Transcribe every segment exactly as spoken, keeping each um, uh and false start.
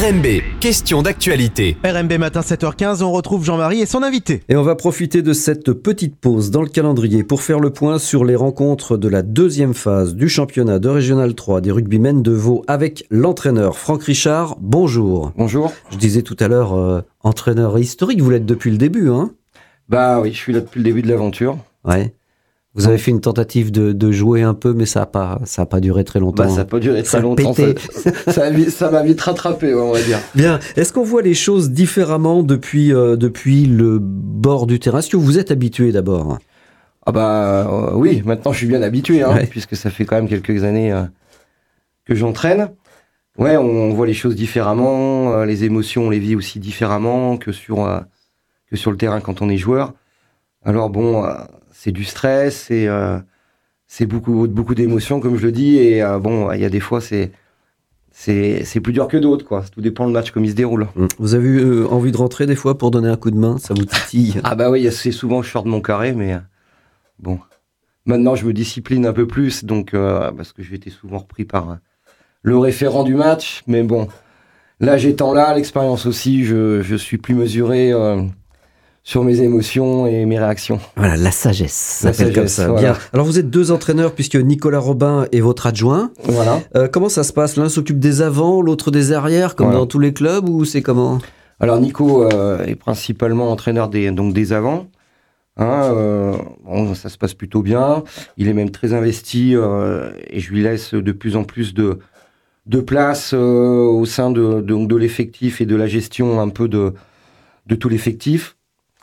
R M B, question d'actualité. R M B matin sept heures quinze, on retrouve Jean-Marie et son invité. Et on va profiter de cette petite pause dans le calendrier pour faire le point sur les rencontres de la deuxième phase du championnat de Régional trois des rugbymen de Vaud avec l'entraîneur Franck Richard. Bonjour. Bonjour. Je disais tout à l'heure, euh, entraîneur historique, vous l'êtes depuis le début, hein ? Bah oui, je suis là depuis le début de l'aventure. Ouais. Vous avez fait une tentative de, de jouer un peu, mais ça n'a pas, ça a pas duré très longtemps. Bah, ça n'a pas duré très ça longtemps. Ça, ça, a, ça m'a vite rattrapé, on va dire. Bien. Est-ce qu'on voit les choses différemment depuis, euh, depuis le bord du terrain ? Est-ce que vous êtes habitué d'abord ? Ah bah euh, oui, maintenant je suis bien habitué, hein, ouais. Puisque ça fait quand même quelques années euh, que j'entraîne. Ouais, on voit les choses différemment, euh, les émotions on les vit aussi différemment que sur, euh, que sur le terrain quand on est joueur. Alors bon... Euh, c'est du stress, c'est, euh, c'est beaucoup, beaucoup d'émotions, comme je le dis, et euh, bon, il y a des fois, c'est, c'est, c'est plus dur que d'autres, quoi. Tout dépend du match, comme il se déroule. Vous avez eu envie de rentrer des fois pour donner un coup de main ? Ça vous titille ? Ah bah oui, c'est souvent je sors de mon carré, mais euh, bon. Maintenant, je me discipline un peu plus, donc, euh, parce que j'ai été souvent repris par euh, le référent du match, mais bon, l'âge étant là, l'expérience aussi, je, je suis plus mesuré... Euh, sur mes émotions et mes réactions. Voilà, la sagesse, ça la s'appelle sagesse, comme ça. Voilà. Bien. Alors vous êtes deux entraîneurs puisque Nicolas Robin est votre adjoint. Voilà. Euh, comment ça se passe ? L'un s'occupe des avants, l'autre des arrières, comme voilà. dans tous les clubs, ou c'est comment ? Alors Nico euh, est principalement entraîneur des, donc des avants. Hein, euh, bon, ça se passe plutôt bien. Il est même très investi euh, et je lui laisse de plus en plus de, de place euh, au sein de, de, de l'effectif et de la gestion un peu de, de tout l'effectif.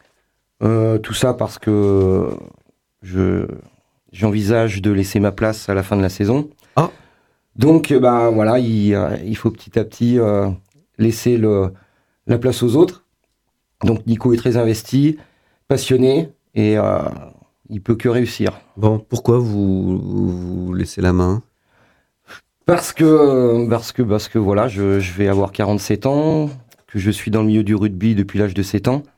Euh, tout ça parce que je, j'envisage de laisser ma place à la fin de la saison. Ah. Donc, bah, voilà, il, il faut petit à petit euh, laisser le, la place aux autres. Donc, Nico est très investi, passionné, et euh, il peut que réussir. Bon, pourquoi vous, vous laissez la main ? Parce que, parce que, parce que voilà, je, je vais avoir quarante-sept ans, que je suis dans le milieu du rugby depuis l'âge de sept ans.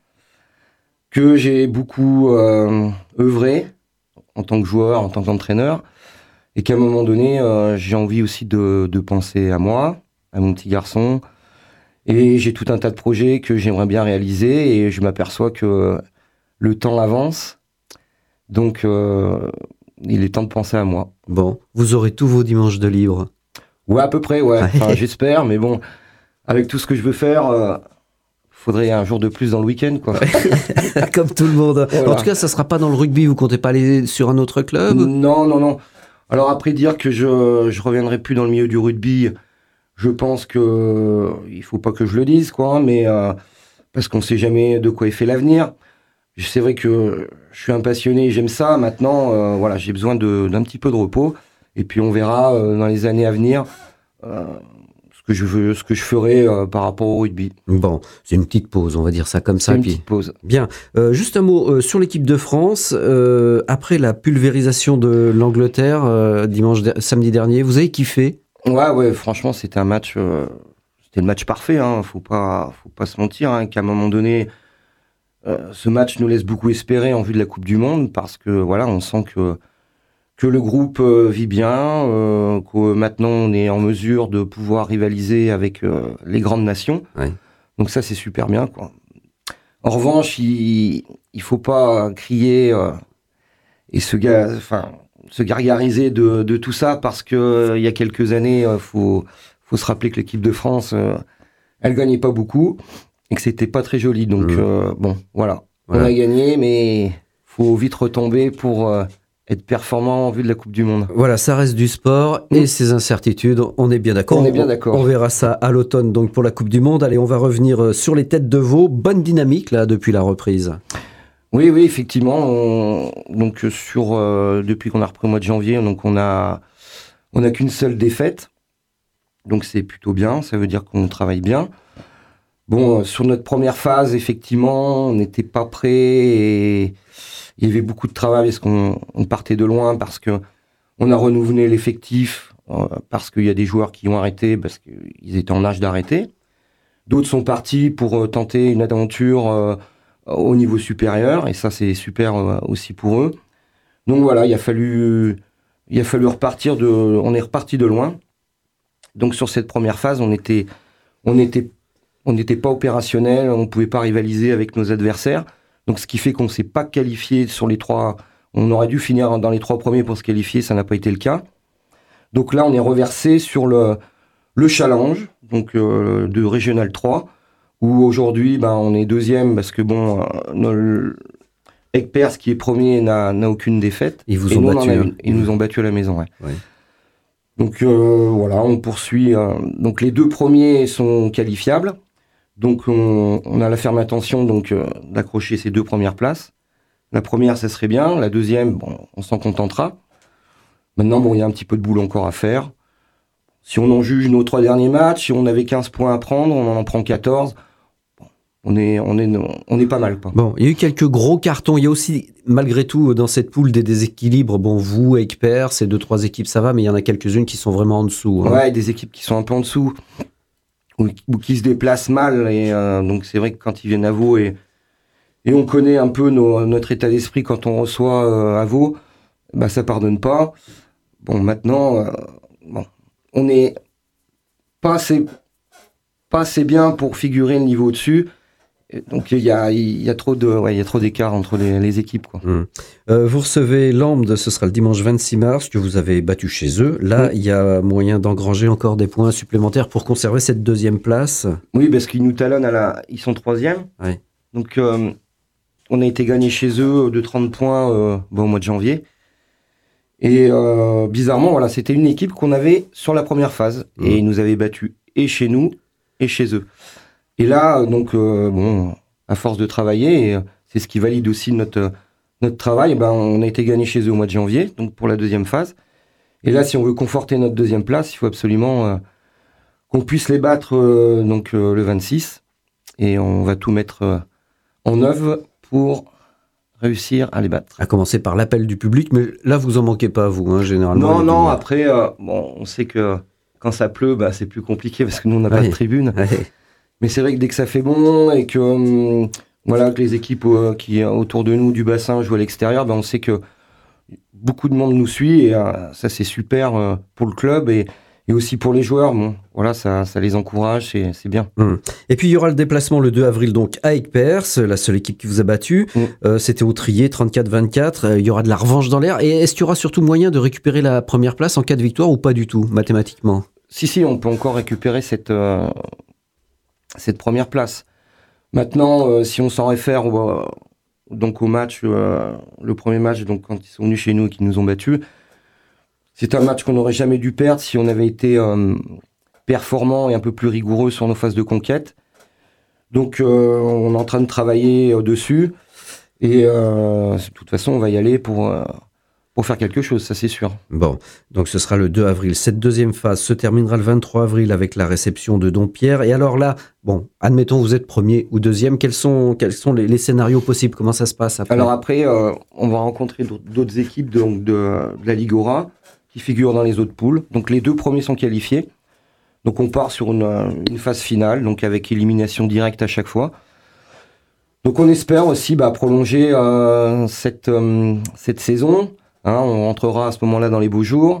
Que j'ai beaucoup euh, œuvré en tant que joueur, en tant qu'entraîneur, et qu'à un moment donné, euh, j'ai envie aussi de, de penser à moi, à mon petit garçon, et j'ai tout un tas de projets que j'aimerais bien réaliser, et je m'aperçois que le temps avance, donc euh, il est temps de penser à moi. Bon, vous aurez tous vos dimanches de libre ? Ouais, à peu près, ouais, enfin, j'espère, mais bon, avec tout ce que je veux faire... Euh, faudrait un jour de plus dans le week-end, quoi. Comme tout le monde. Voilà. En tout cas, ça sera pas dans le rugby. Vous comptez pas aller sur un autre club ? Non, non, non. Alors après, dire que je je reviendrai plus dans le milieu du rugby, je pense que il faut pas que je le dise, quoi. Mais euh, parce qu'on sait jamais de quoi est fait l'avenir. C'est vrai que je suis un passionné, j'aime ça. Maintenant, euh, voilà, j'ai besoin de d'un petit peu de repos. Et puis on verra euh, dans les années à venir. Euh, que je veux, ce que je ferai euh, par rapport au rugby. Bon, c'est une petite pause, on va dire ça comme ça. C'est une puis... petite pause. Bien. Euh, juste un mot euh, sur l'équipe de France. Euh, après la pulvérisation de l'Angleterre euh, dimanche, de... samedi dernier, vous avez kiffé ? Ouais, ouais. Franchement, c'était un match, euh, c'était le match parfait. Hein. Faut pas, faut pas se mentir. Hein, qu'à un moment donné, euh, ce match nous laisse beaucoup espérer en vue de la Coupe du Monde parce que voilà, on sent que que le groupe euh, vit bien, euh, que maintenant on est en mesure de pouvoir rivaliser avec euh, les grandes nations. Ouais. Donc ça, c'est super bien, quoi. En revanche, il il faut pas crier euh, et se ga- enfin se gargariser de de tout ça parce que euh, il y a quelques années, euh, faut faut se rappeler que l'équipe de France, euh, elle gagnait pas beaucoup et que c'était pas très joli. Donc mmh. euh, bon, voilà. voilà, on a gagné, mais faut vite retomber pour euh, être performant en vue de la Coupe du Monde. Voilà, ça reste du sport et mmh. ses incertitudes, on est bien d'accord. On est bien d'accord. On, on verra ça à l'automne donc pour la Coupe du Monde. Allez, on va revenir sur les têtes de veau. Bonne dynamique là depuis la reprise. Oui, oui, effectivement. On, donc sur euh, depuis qu'on a repris au mois de janvier, donc on a on n'a qu'une seule défaite. Donc c'est plutôt bien. Ça veut dire qu'on travaille bien. Bon, euh, sur notre première phase, effectivement, on n'était pas prêt et il y avait beaucoup de travail parce qu'on on partait de loin, parce que on a renouvelé l'effectif, euh, parce qu'il y a des joueurs qui ont arrêté, parce qu'ils étaient en âge d'arrêter. D'autres sont partis pour euh, tenter une aventure euh, au niveau supérieur, et ça c'est super euh, aussi pour eux. Donc voilà, il a fallu, il a fallu repartir de, on est reparti de loin. Donc sur cette première phase, on était, on était on n'était pas opérationnel, on ne pouvait pas rivaliser avec nos adversaires. Donc, ce qui fait qu'on ne s'est pas qualifié sur les trois. On aurait dû finir dans les trois premiers pour se qualifier, ça n'a pas été le cas. Donc là, on est reversé sur le, le challenge, donc euh, de Régional trois, où aujourd'hui, ben, on est deuxième parce que bon, euh, Aigues-Perse, qui est premier, n'a, n'a aucune défaite. Ils vous et ont nous, battu. on a Hein. une, ils nous ont battu à la maison, ouais. Ouais. Donc euh, voilà, on poursuit. Euh, donc les deux premiers sont qualifiables. Donc on, on a la ferme intention donc euh, d'accrocher ces deux premières places. La première, ça serait bien. La deuxième, bon, on s'en contentera. Maintenant, bon, il y a un petit peu de boulot encore à faire. Si on en juge nos trois derniers matchs, si on avait quinze points à prendre, on en prend quatorze. Bon, on est, on est, on est pas mal, quoi. Bon, il y a eu quelques gros cartons. Il y a aussi, malgré tout, dans cette poule des déséquilibres. Bon, vous, Aigues-Perse, ces deux, trois équipes, ça va, mais il y en a quelques-unes qui sont vraiment en dessous. Hein. Ouais, des équipes qui sont un peu en dessous. Ou, ou qui se déplacent mal, et euh, donc c'est vrai que quand ils viennent à Vaud, et, et on connaît un peu nos, notre état d'esprit quand on reçoit euh, à Vaud, bah ça pardonne pas. Bon, maintenant, euh, bon, on est pas assez, pas assez bien pour figurer le niveau au-dessus. Et donc il y a, il y a trop de, ouais, il y a trop d'écart entre les, les équipes, quoi. Mmh. Euh, vous recevez Lambde, ce sera le dimanche vingt-six mars, que vous avez battu chez eux. Là, il mmh. y a moyen d'engranger encore des points supplémentaires pour conserver cette deuxième place. Oui, parce qu'ils nous talonnent à la, ils sont troisième. Ouais. Donc euh, on a été gagné chez eux de trente points euh, bon, au mois de janvier. Et euh, bizarrement, voilà, c'était une équipe qu'on avait sur la première phase. Mmh. Et ils nous avaient battus et chez nous et chez eux. Et là, donc, euh, bon, à force de travailler, et c'est ce qui valide aussi notre, notre travail, ben, on a été gagné chez eux au mois de janvier, donc pour la deuxième phase. Et là, si on veut conforter notre deuxième place, il faut absolument euh, qu'on puisse les battre euh, donc, euh, le vingt-six. Et on va tout mettre euh, en œuvre pour réussir à les battre. À commencer par l'appel du public, mais là, vous en manquez pas, vous, hein, généralement. Non, non, après, euh, bon, on sait que quand ça pleut, bah, c'est plus compliqué parce que nous, on n'a ouais. pas de tribune. Ouais. Mais c'est vrai que dès que ça fait bon et que, hum, voilà, que les équipes euh, qui autour de nous du bassin jouent à l'extérieur, ben on sait que beaucoup de monde nous suit et euh, ça c'est super euh, pour le club et, et aussi pour les joueurs. Bon, voilà, ça, ça les encourage, c'est, c'est bien. Mmh. Et puis il y aura le déplacement le deux avril donc à Aigues-Perse, la seule équipe qui vous a battu. Mmh. Euh, c'était au Trier, trente-quatre vingt-quatre. Euh, il y aura de la revanche dans l'air. Et est-ce qu'il y aura surtout moyen de récupérer la première place en cas de victoire ou pas du tout, mathématiquement ? Si, si, on peut encore récupérer cette... Euh, cette première place. Maintenant, euh, si on s'en réfère euh, donc au match, euh, le premier match, donc quand ils sont venus chez nous et qu'ils nous ont battus, c'est un match qu'on n'aurait jamais dû perdre si on avait été euh, performant et un peu plus rigoureux sur nos phases de conquête. Donc, euh, on est en train de travailler euh, dessus et euh, de toute façon, on va y aller pour... Euh, pour faire quelque chose, ça c'est sûr. Bon, donc ce sera le deux avril. Cette deuxième phase se terminera le vingt-trois avril avec la réception de Dompierre. Et alors là, bon, admettons vous êtes premier ou deuxième, quels sont, quels sont les, les scénarios possibles ? Comment ça se passe après ? Alors après, euh, on va rencontrer d'autres, d'autres équipes de, de, de la Ligue Aura qui figurent dans les autres poules. Donc les deux premiers sont qualifiés. Donc on part sur une, une phase finale, donc avec élimination directe à chaque fois. Donc on espère aussi bah, prolonger euh, cette, euh, cette saison. Hein, on rentrera à ce moment-là dans les beaux jours.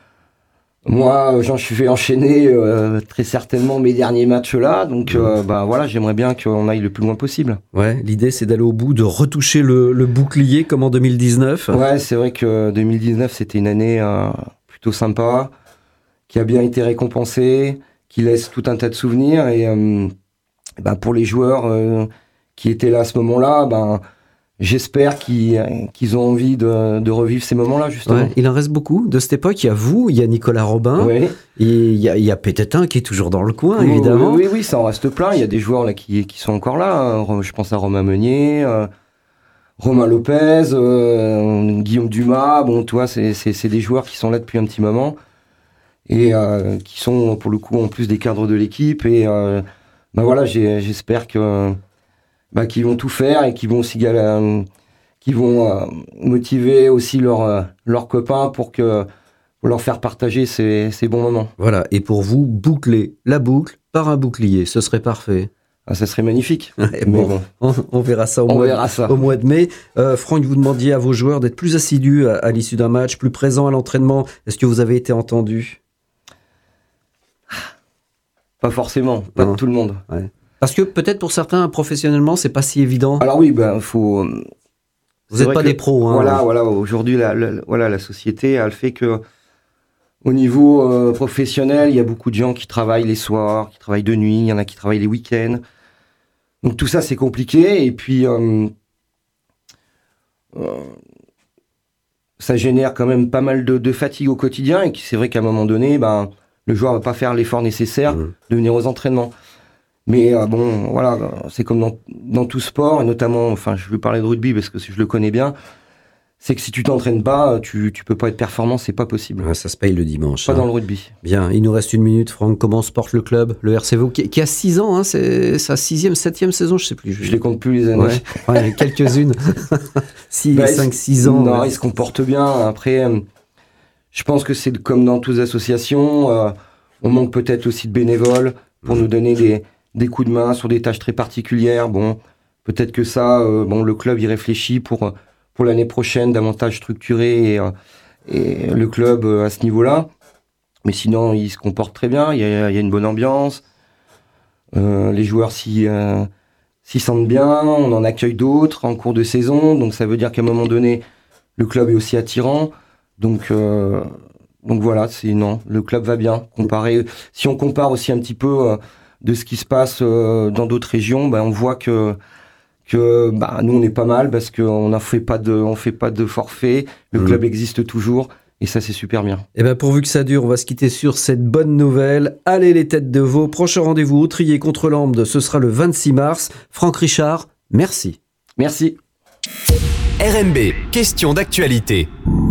Moi, j'en suis fait enchaîner euh, très certainement mes derniers matchs là, donc euh, bah voilà, j'aimerais bien qu'on aille le plus loin possible. Ouais, l'idée c'est d'aller au bout, de retoucher le, le bouclier comme en deux mille dix-neuf. Ouais, c'est vrai que deux mille dix-neuf c'était une année euh, plutôt sympa, qui a bien été récompensée, qui laisse tout un tas de souvenirs et euh, bah, pour les joueurs euh, qui étaient là à ce moment-là, ben. J'espère qu'ils, qu'ils ont envie de, de revivre ces moments-là, justement. Ouais, il en reste beaucoup de cette époque. Il y a vous, il y a Nicolas Robin, ouais. et il y a, il y a Pétetin qui est toujours dans le coin, oui, évidemment. Oui, oui, oui, ça en reste plein. Il y a des joueurs là qui, qui sont encore là. Je pense à Romain Meunier, euh, Romain Lopez, euh, Guillaume Dumas. Bon, tu vois, c'est, c'est, c'est des joueurs qui sont là depuis un petit moment et euh, qui sont, pour le coup, en plus des cadres de l'équipe. Et euh, ben voilà, j'ai, j'espère que... Bah, qui vont tout faire et qui vont aussi euh, qui vont euh, motiver aussi leurs euh, leurs copains pour que pour leur faire partager ces, ces bons moments. Voilà, et pour vous, boucler la boucle par un bouclier, ce serait parfait. Ah, ça serait magnifique. Mais bon, bon. On, on verra ça au, on mois, verra ça. au mois de mai. Euh, Franck, vous demandiez à vos joueurs d'être plus assidus à, à l'issue d'un match, plus présents à l'entraînement. Est-ce que vous avez été entendu ? Pas forcément, pas non. de tout le monde. Ouais. Parce que peut-être pour certains, professionnellement, c'est pas si évident. Alors oui, ben faut. Vous n'êtes pas que, des pros, hein. Voilà, voilà. Aujourd'hui, la, la, voilà, la société, elle fait que, au niveau euh, professionnel, il y a beaucoup de gens qui travaillent les soirs, qui travaillent de nuit, il y en a qui travaillent les week-ends. Donc tout ça, c'est compliqué. Et puis, euh, euh, ça génère quand même pas mal de, de fatigue au quotidien. Et c'est vrai qu'à un moment donné, ben, le joueur va pas faire l'effort nécessaire mmh. de venir aux entraînements. Mais euh, bon, voilà, c'est comme dans, dans tout sport, et notamment, enfin, je vais parler de rugby parce que je le connais bien, c'est que si tu t'entraînes pas, tu, tu peux pas être performant, c'est pas possible. Ouais, ça se paye le dimanche. Pas hein. dans le rugby. Bien, il nous reste une minute, Franck. Comment se porte le club, le R C V O, qui, qui a six ans, hein, c'est sa sixième, septième saison, je sais plus. Je, je les compte plus les années. Ouais, ouais quelques-unes. six, bah, cinq, six ans. Non, ouais. ils se comportent bien. Après, euh, je pense que c'est comme dans toutes les associations, euh, on manque peut-être aussi de bénévoles pour mmh. nous donner des des coups de main sur des tâches très particulières. Bon, peut-être que ça, euh, bon, le club y réfléchit pour pour l'année prochaine, davantage structuré et, euh, et le club euh, à ce niveau-là. Mais sinon, il se comporte très bien. Il y a, il y a une bonne ambiance. Euh, les joueurs s'y euh, s'y sentent bien. On en accueille d'autres en cours de saison. Donc ça veut dire qu'à un moment donné, le club est aussi attirant. Donc euh, donc voilà, c'est non, le club va bien. Comparé, si on compare aussi un petit peu. Euh, de ce qui se passe euh, dans d'autres régions, ben, on voit que, que ben, nous, on est pas mal parce qu'on ne fait pas de, on fait pas de forfait. Le mmh. club existe toujours et ça, c'est super bien. Et ben, pourvu que ça dure, on va se quitter sur cette bonne nouvelle. Allez, les têtes de veau. Prochain rendez-vous au Trier contre Lambde, ce sera le vingt-six mars. Franck Richard, merci. Merci. R M B, question d'actualité.